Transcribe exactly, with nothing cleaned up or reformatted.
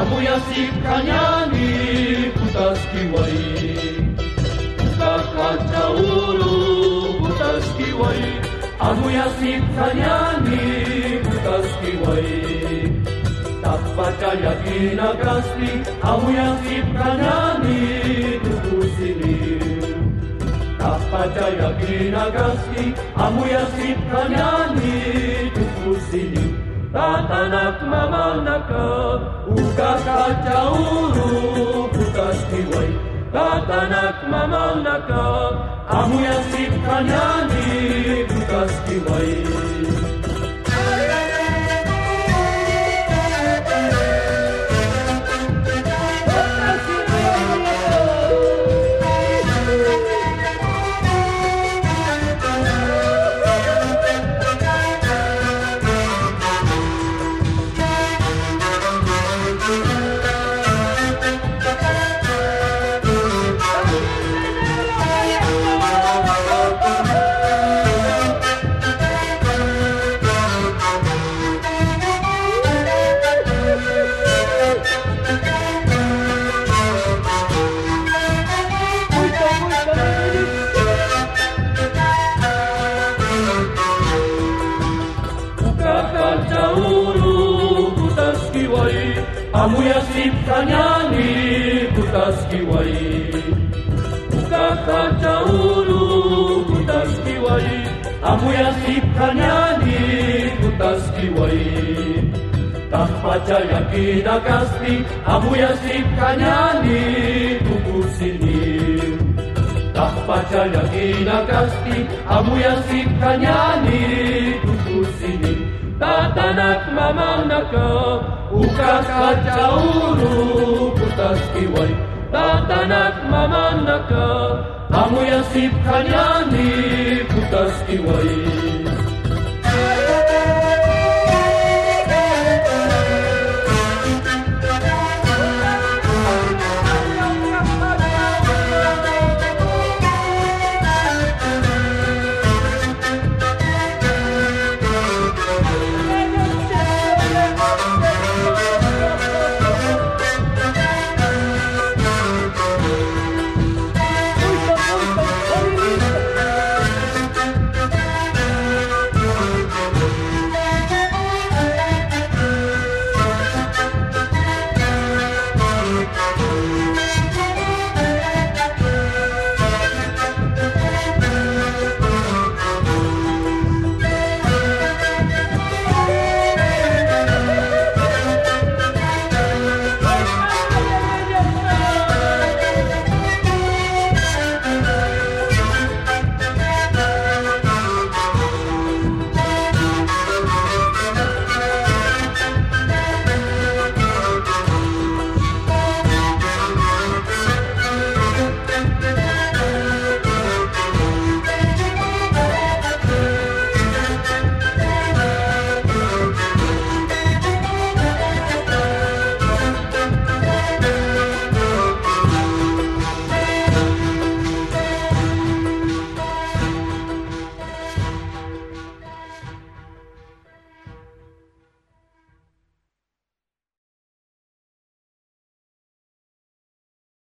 amuyasip kanyani putas kiwai kakacauru putas kiwai amuyasip kanyani putas kiwai tak percaya kinagasti amuyasip kanyani tukusini tak percaya kinagasti amuyasip kanyani tukusini tatanak mamanaka uka kacauru putas kiwai tatanak mamanaka amuyasip kanyani putas kiwai amuyasip kanyani putas kiwai kakacauru putas kiwai amuyasip kanyani putas kiwai tak percaya kinagasti amuyasip kanyani tukusini tak percaya kinagasti amuyasip kanyani tukusini tatanak mamanaka uka kacauru putas kiwai tatanak mamanaka amuyasip kanyani putas kiwai